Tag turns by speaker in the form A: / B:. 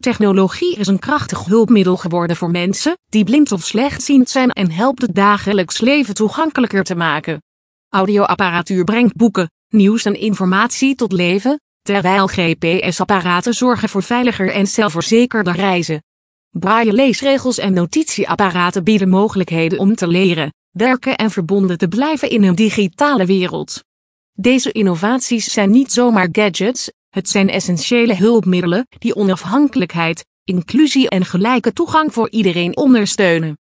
A: Technologie is een krachtig hulpmiddel geworden voor mensen die blind of slechtziend zijn en helpt het dagelijks leven toegankelijker te maken. Audioapparatuur brengt boeken, nieuws en informatie tot leven, terwijl GPS-apparaten zorgen voor veiliger en zelfverzekerder reizen. Braille-leesregels en notitieapparaten bieden mogelijkheden om te leren, werken en verbonden te blijven in een digitale wereld. Deze innovaties zijn niet zomaar gadgets, het zijn essentiële hulpmiddelen die onafhankelijkheid, inclusie en gelijke toegang voor iedereen ondersteunen.